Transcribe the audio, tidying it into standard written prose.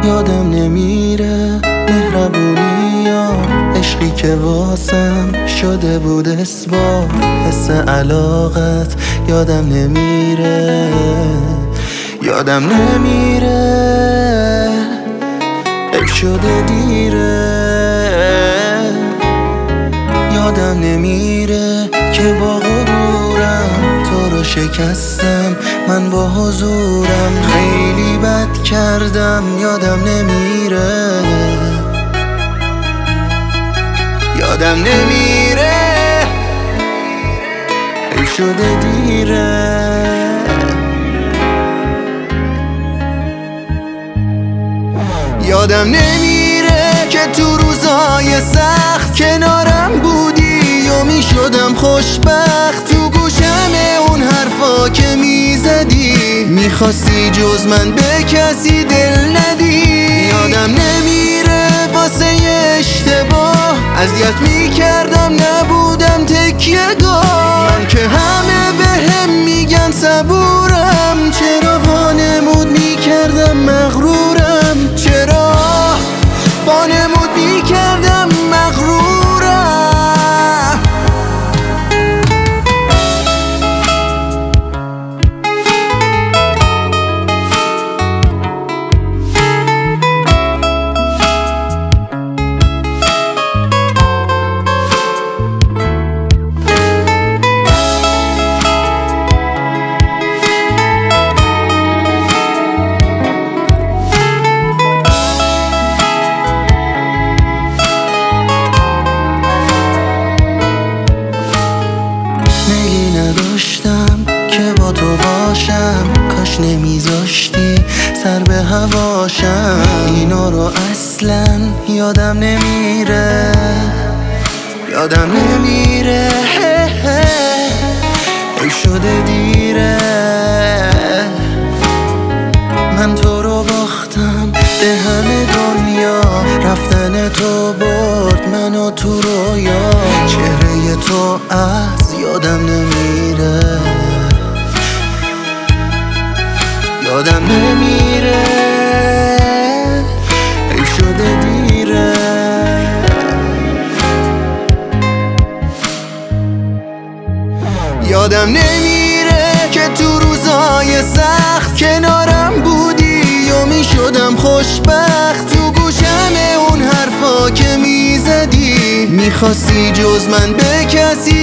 یادم نمیره مهربونی یا عشقی که واسم شده بود اثبات. حس علاقت یادم نمیره، یادم نمیره، عیب شده دیره. یادم نمیره که با غرورم تو رو شکستم، من با حضورم خیلی بد کردم. یادم نمیره، یادم نمیره، عیب شده دیره. یادم نمیره که تو روزای سخت کنارم بودی و میشدم خوشبخت. تو گوشم اون حرفا که میزدی میخواستی جز من به کسی دل ندی. یادم نمیره واسه اشتباه اذیت میکردم، نبودم تکیه‌گاه. من که همه بهم میگن صبورم، چرا وانمود میکردم مغرورم، چرا وانمود میکردم مغرورم. میلی نداشتم که با تو باشم، کاش نمیذاشتی سر به هواشم. اینا رو اصلا یادم نمیره، یادم نمیره، عیب شده دیره. من تو رو باختم به همه دنیا، رفتن تو برد منو تو رویا. چهره تو از یادم نمیره، یادم نمیره، عیب شده دیره. یادم نمیره که تو روزای سخت کنارم بودی و میشدم خوشبخت. تو گوشم اون حرفا که میزدی میخواستی جز من به کسی